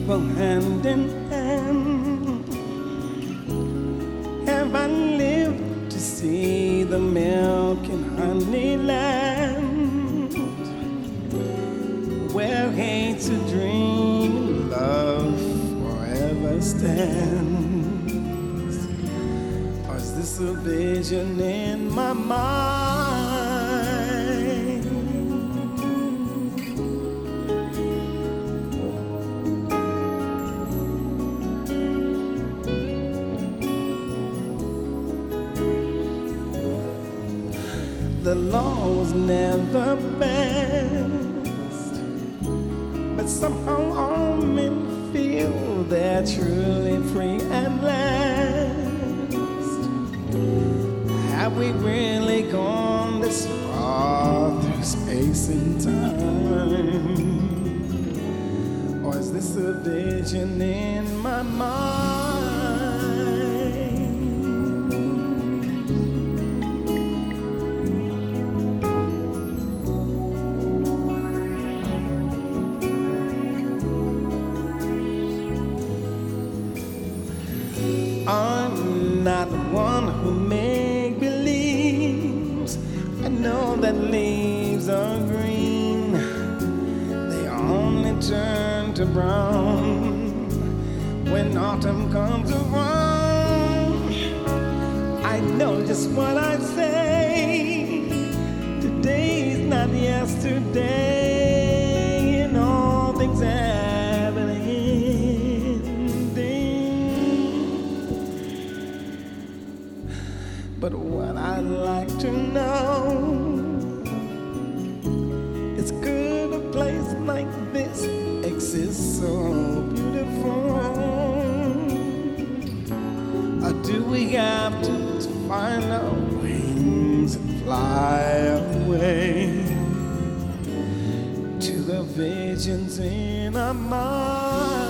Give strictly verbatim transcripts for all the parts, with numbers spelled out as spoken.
people hand in hand. Have I lived to see the milk and honey land, where hate's a dream and love forever stands? Or is this a vision in my mind? The law was never best, but somehow all men feel they're truly free at last. Have we really gone this far through space and time? Or is this a vision in my mind? I'm not the one who make believes. I know that leaves are green, they only turn to brown when autumn comes around. I know just what I say. Today's not yesterday, and all things have an end. But what I'd like to know is, could a place like this exist so beautiful? Or do we have to find our wings and fly away to the visions in our mind?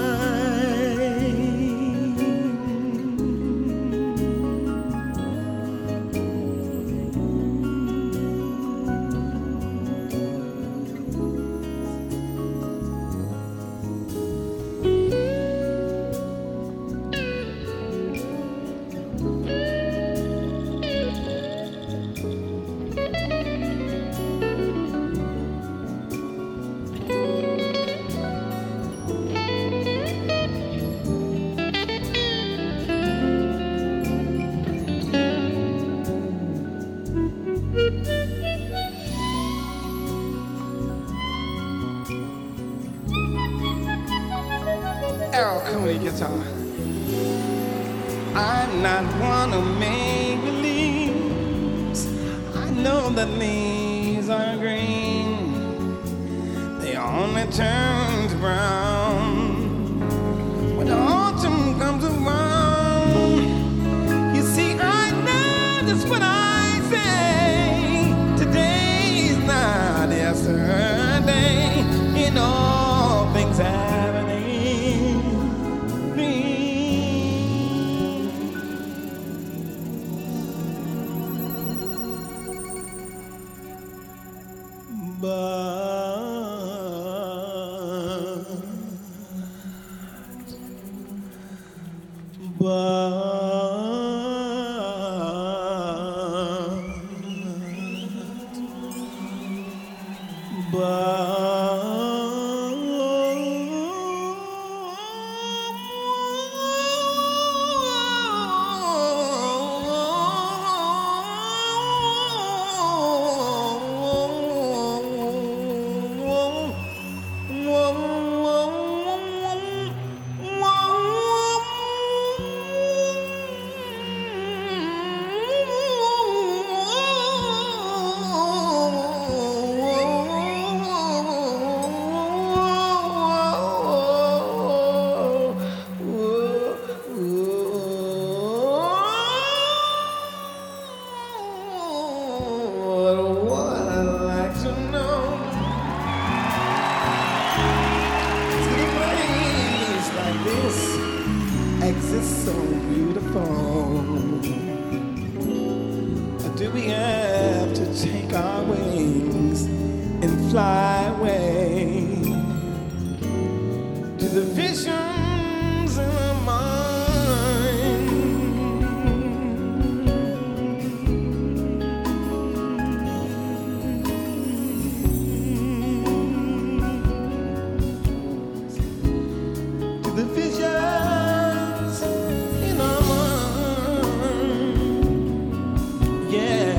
Errol Cooney guitar. I'm not one of make believes. I know that leaves are green, they only turn to brown when autumn comes around. You see, I know just what I say. Today's not yesterday, you know things happen. But, but, exists so beautiful. Or do we have to take our wings and fly away to the vision? visions in our mind. Yeah.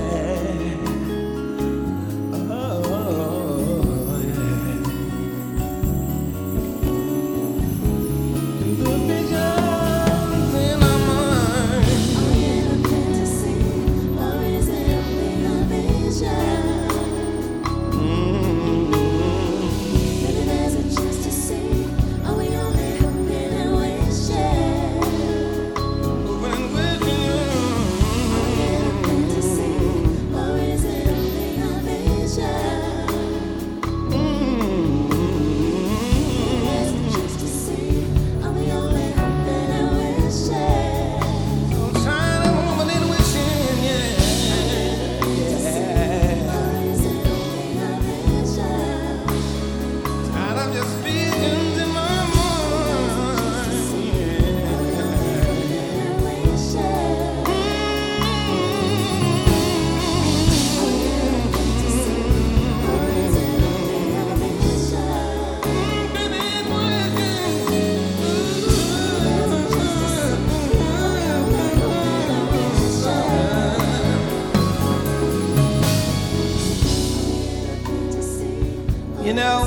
You know,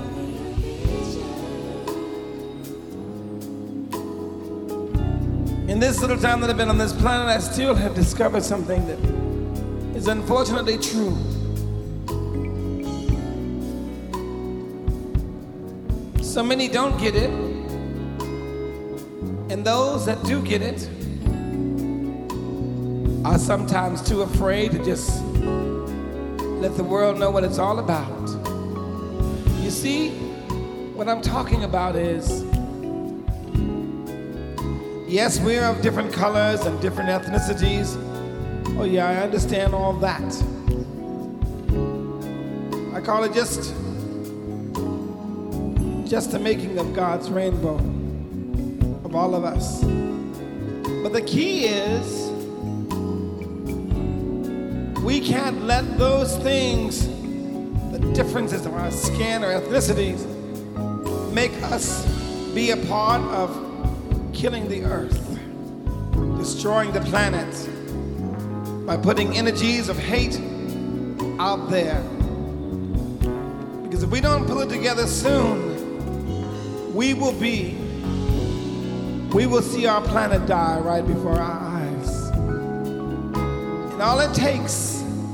in this little time that I've been on this planet, I still have discovered something that is unfortunately true. So many don't get it, and those that do get it are sometimes too afraid to just let the world know what it's all about. You see, what I'm talking about is, yes, we're of different colors and different ethnicities. Oh yeah, I understand all that. I call it just, just the making of God's rainbow, of all of us. But the key is, we can't let those things, the differences of our skin or ethnicities, make us be a part of killing the earth, destroying the planet by putting energies of hate out there. Because if we don't pull it together soon, we will be, we will see our planet die right before our eyes. And all it takes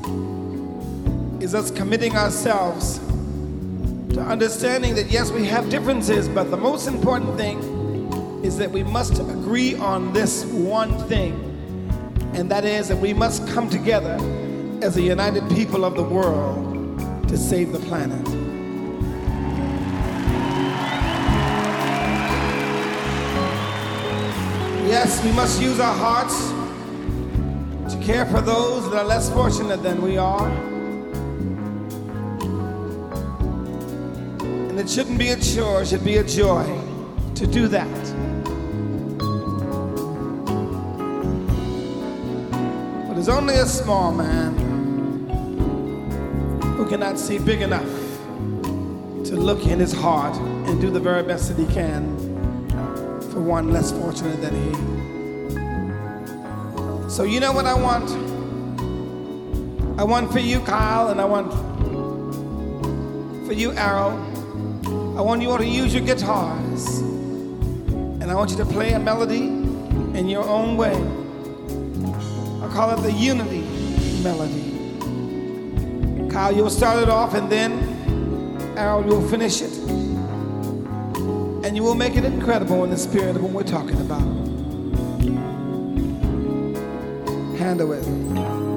is us committing ourselves to understanding that yes, we have differences, but the most important thing is that we must agree on this one thing, and that is that we must come together as a united people of the world to save the planet. Yes, we must use our hearts to care for those that are less fortunate than we are. It shouldn't be a chore, it should be a joy to do that. But there's only a small man who cannot see big enough to look in his heart and do the very best that he can for one less fortunate than he. So you know what I want? I want for you, Kyle, and I want for you, Arrow. I want you all to use your guitars, and I want you to play a melody in your own way. I call it the unity melody. Kyle, you'll start it off, and then Arrow, you'll finish it. And you will make it incredible in the spirit of what we're talking about. Handle it.